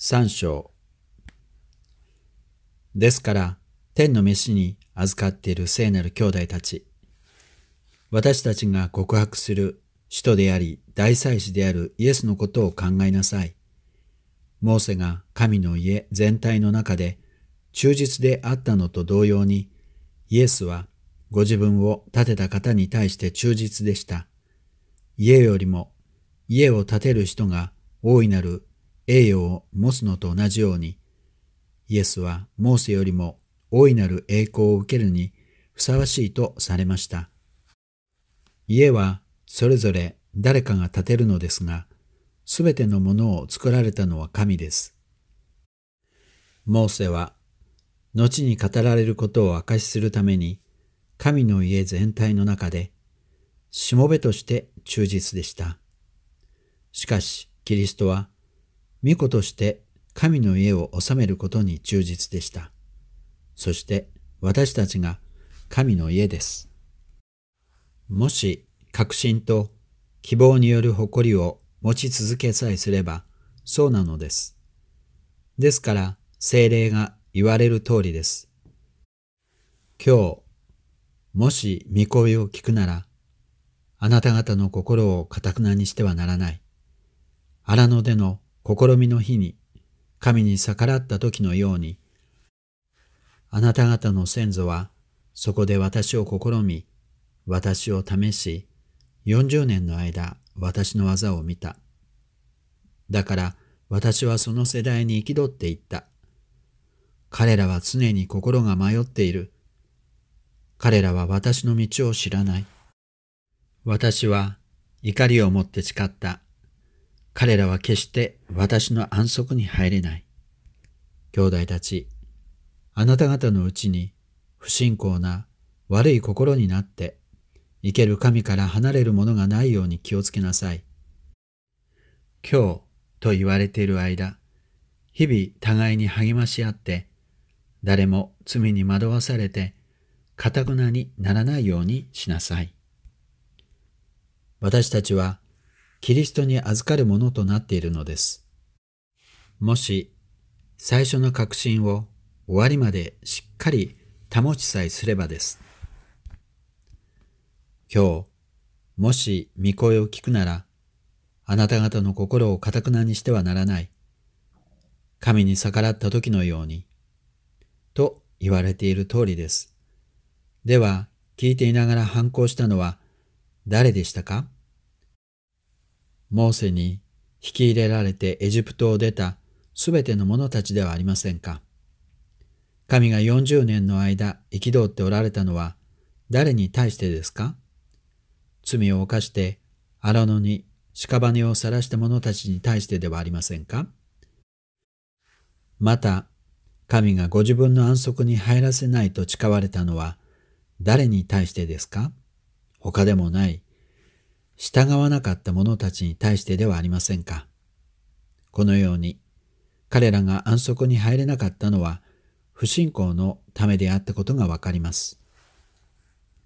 三章。ですから、天の飯に預かっている聖なる兄弟たち、私たちが告白する使徒であり大祭司であるイエスのことを考えなさい。モーセが神の家全体の中で忠実であったのと同様に、イエスはご自分を建てた方に対して忠実でした。家よりも家を建てる人が大いなる栄誉を持つのと同じように、イエスはモーセよりも大いなる栄光を受けるにふさわしいとされました。家はそれぞれ誰かが建てるのですが、すべてのものを作られたのは神です。モーセは後に語られることを証しするために、神の家全体の中でしもべとして忠実でした。しかし、キリストは御子として神の家を治めることに忠実でした。そして私たちが神の家です。もし確信と希望による誇りを持ち続けさえすればそうなのです。ですから聖霊が言われる通りです。今日、もし御声を聞くなら、あなた方の心を堅なにしてはならない。荒野での試みの日に神に逆らった時のように、あなた方の先祖はそこで私を試み、私を試し、40年の間私の技を見た。だから私はその世代に憤っていった。彼らは常に心が迷っている。彼らは私の道を知らない。私は怒りをもって誓った。彼らは決して私の安息に入れない。兄弟たち、あなた方のうちに不信仰な悪い心になって、生ける神から離れるものがないように気をつけなさい。今日と言われている間、日々互いに励まし合って、誰も罪に惑わされて、堅なにならないようにしなさい。私たちはキリストに預かるものとなっているのです。もし最初の確信を終わりまでしっかり保ちさえすればです。今日、もし御声を聞くなら、あなた方の心を堅なにしてはならない。神に逆らった時のように、と言われている通りです。では、聞いていながら反抗したのは誰でしたか？モーセに引き入れられてエジプトを出たすべての者たちではありませんか？神が40年の間憤っておられたのは誰に対してですか？罪を犯して荒野に屍を晒した者たちに対してではありませんか？また、神がご自分の安息に入らせないと誓われたのは誰に対してですか？他でもない、従わなかった者たちに対してではありませんか？このように、彼らが安息に入れなかったのは不信仰のためであったことがわかります。